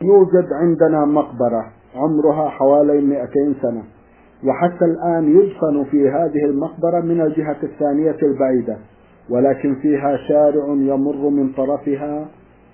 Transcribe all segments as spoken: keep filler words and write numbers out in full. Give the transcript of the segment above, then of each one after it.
يوجد عندنا مقبرة عمرها حوالي مئتين سنة، وحتى الآن يدفن في هذه المقبرة من الجهة الثانية البعيدة، ولكن فيها شارع يمر من طرفها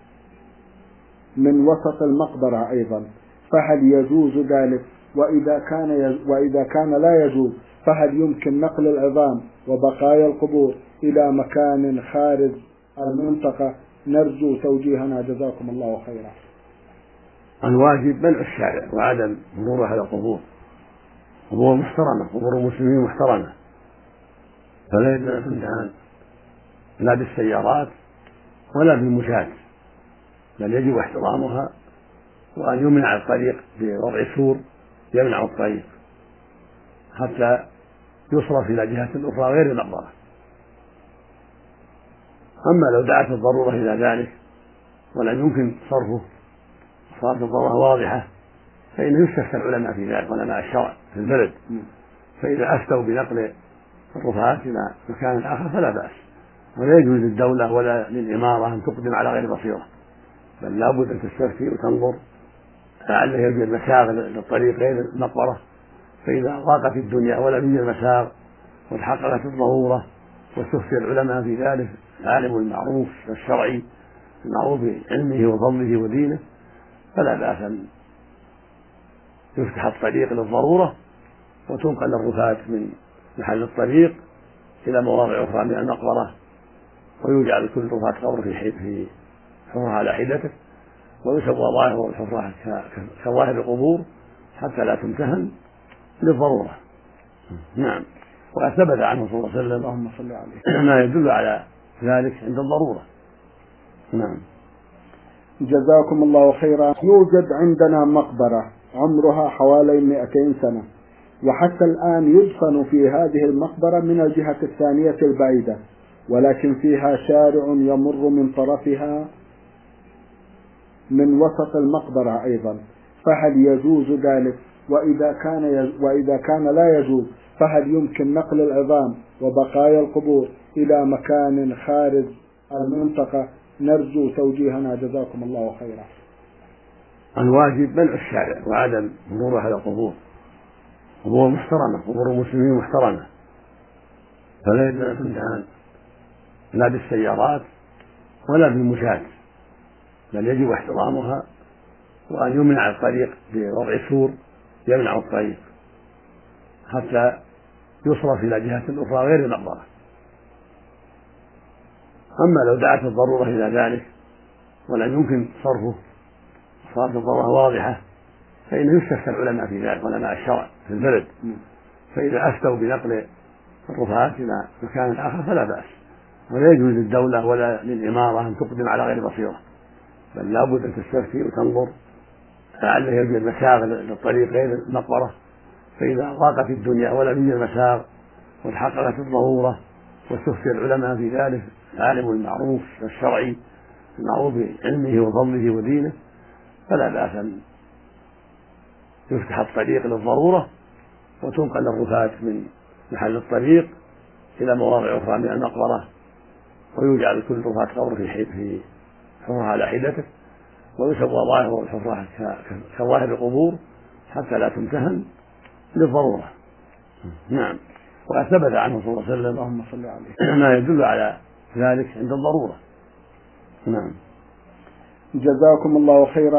من وسط المقبرة أيضا، فهل يجوز ذلك؟ وإذا كان يج... وإذا كان لا يجوز، فهل يمكن نقل العظام وبقايا القبور إلى مكان خارج المنطقة؟ نرجو توجيهنا، جزاكم الله خيرا. الواجب منع الشارع وعدم مرور على القبور، قبور محترمة، قبور المسلمين محترمة، فلا يجوز أن تمتهن لا بالسيارات ولا بالمشاة، بل يجب احترامها، وأن يمنع الطريق بوضع سور يمنع الطريق حتى يصرف إلى جهة أخرى غير المقبرة. أما لو دعت الضرورة إلى ذلك ولم يمكن صرفه، صارت الضرورة واضحة، فإنه يستفتى العلماء في ذلك، علماء الشرع في البلد، فإذا أفتوا بنقل الرفاة إلى مكان آخر فلا بأس، ولا يجوز للدولة ولا للإمارة أن تقدم على غير بصيرة، بل لابد أن تستفتي وتنظر لعله يوجد مساغ للطريق غير المقبرة، فإذا ضاقت الدنيا ولم يوجد مساغ وتحققت الضرورة واستفتي العلماء في ذلك، العالم المعروف الشرعي المعروف بعلمه وفضله ودينه، فلا بأس أن يفتح الطريق للضرورة وتنقل الرفاة من محل الطريق إلى مواضع أخرى من المقبرة، ويجعل كل رفاة قبر في في حفرة على حدته، ويسوى ظاهر الحفرة كظاهر القبور حتى لا تمتهن للضرورة. نعم، وقد ثبت عنه صلى الله عليه وسلم اللهم صل عليه ما يدل على ذلك عند الضرورة. نعم، جزاكم الله خيرا. يوجد عندنا مقبرة عمرها حوالي مئتين سنة، وحتى الآن يدفن في هذه المقبرة من الجهة الثانية البعيدة، ولكن فيها شارع يمر من طرفها من وسط المقبرة أيضا، فهل يجوز ذلك؟ وإذا كان يج... وإذا كان لا يجوز، فهل يمكن نقل العظام وبقايا القبور إلى مكان خارج المنطقة؟ نرجو توجيهنا، جزاكم الله خيرا. الواجب منع الشارع وعدم مرور على القبور، قبور محترمة، قبور المسلمين محترمة، فلا يجوز أن تمتهن لا بالسيارات ولا بالمشاة، بل يجب احترامها، وأن يمنع الطريق بوضع سور يمنع الطريق حتى يصرف إلى جهة أخرى غير المقبرة. أما لو دعت الضرورة إلى ذلك ولم يمكن صرفه، صارت الضرورة واضحة، فإنه يستفتى العلماء في ذلك، علماء الشرع في البلد، فإذا أفتوا بنقل الرفاة إلى مكان آخر فلا بأس، ولا يجوز للدولة ولا للإمارة أن تقدم على غير بصيرة، بل لابد أن تستفتي وتنظر لعله يوجد مساغ للطريق غير المقبرة، فإذا ضاقت الدنيا ولم يوجد مساغ وتحققت الضرورة واستفتي العلماء في ذلك، العالم المعروف الشرعي المعروف بعلمه وفضله ودينه، فلا بأس أن يفتح الطريق للضرورة وتنقل الرفاة من محل الطريق إلى مواضع أخرى من المقبرة، ويجعل كل رفاة قبر في في حفرة على حدته، ويسوى ظاهر الحفرة كظاهر القبور حتى لا تمتهن للضرورة. نعم، وقد ثبت عنه صلى الله عليه وسلم اللهم صل عليه ما يدل على ذلك عند الضرورة. نعم، جزاكم الله خيرا.